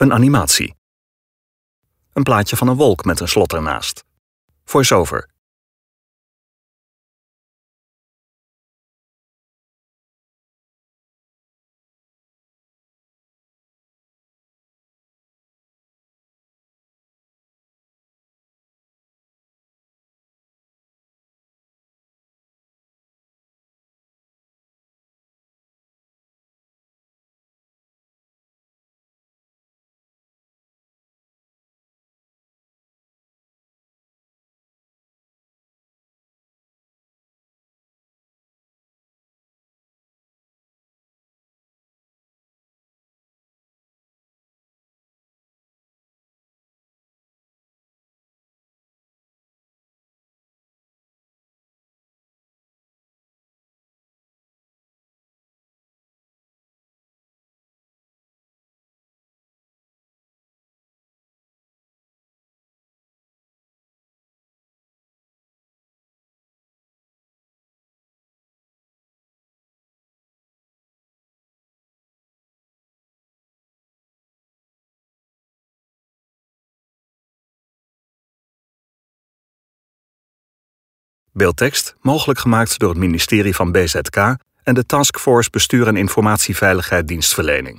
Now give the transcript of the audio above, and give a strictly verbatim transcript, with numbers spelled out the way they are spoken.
Een animatie. Een plaatje van een wolk met een slot ernaast. Voice-over. Beeldtekst, mogelijk gemaakt door het ministerie van B Z K en de Taskforce Bestuur en Informatieveiligheid Dienstverlening.